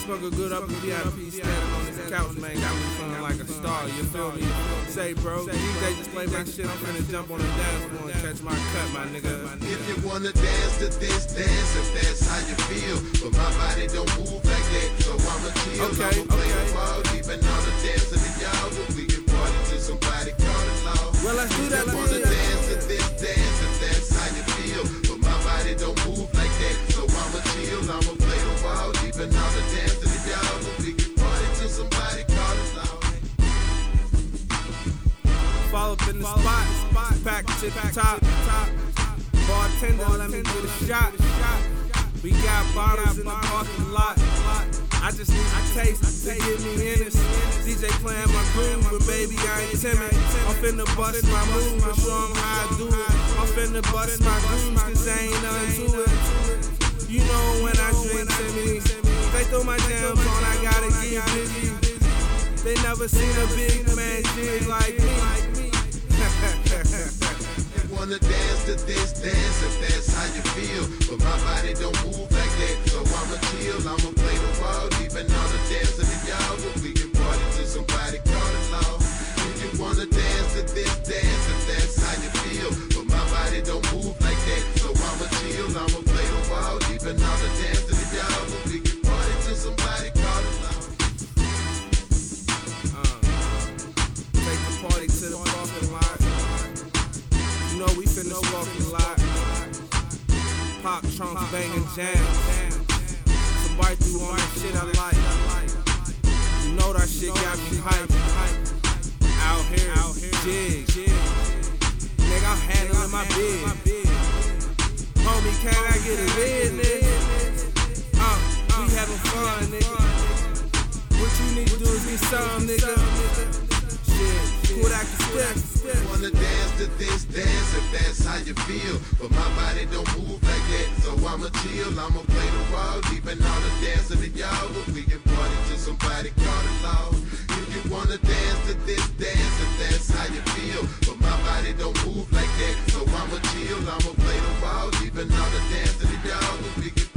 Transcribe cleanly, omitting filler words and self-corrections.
Smoke a good up in VIP, standing on this couch, man, got me feeling like a star, you feel me? Say, bro, DJ just play my shit, I'm finna jump on the dance floor and catch my cut, my nigga. If you wanna dance to this, dance if that's how you feel. But my body don't move like that, so I'ma chill. Okay, I'ma play the ball, even on the dance of the y'all. But we can party till somebody call it law. Well, let's do that. If you wanna dance to this, dance if that's how you feel. But my body don't move like that, so I'ma chill. I'ma play the ball, even on the dance of the y'all. But we can party till somebody call it law. Fall up in the spot, pack to the top. Bartender, let me get a shot. We got bottles in the parking lot. I just need a taste to get me in this. DJ playing my groove, but baby, I ain't timid. I'm finna bust my move and show 'em how I do it. I'm finna bust my grooves, cause there ain't nothing to it. You know when I drink to me, they throw my jams on, I gotta get busy. They never seen a big man jig like me. Wanna dance to this, dance if that's how you feel. But my body don't move like that, so I'ma chill. I'ma play the ball, even on the dance of the y'all. But we can party till somebody call it law. If you wanna dance to this, dance if that's how you feel. But my body don't move like that, so I'ma chill. I'ma play the ball, even on the dance of the y'all. But we can party till somebody call it law. Take the party to the parking lot. You know we finna walk a lot. Pop trunks, banging jams. Somebody threw on that shit I like. You know that shit got me hyped. Out here, jig. Nigga, I'm handling my bid. Homie, can I get a red, nigga? We having fun, nigga. What you need to do is get some, nigga. Pull that step. Wanna dance to this, dance if that's how you feel. But my body don't move like that, so I'ma chill. I'ma play the ball, even on the dance of the y'all. But we can party till somebody call it law. If you wanna dance to this, dance if that's how you feel. But my body don't move like that, so I'ma chill. I'ma play the ball, even on the dance of the y'all. But we can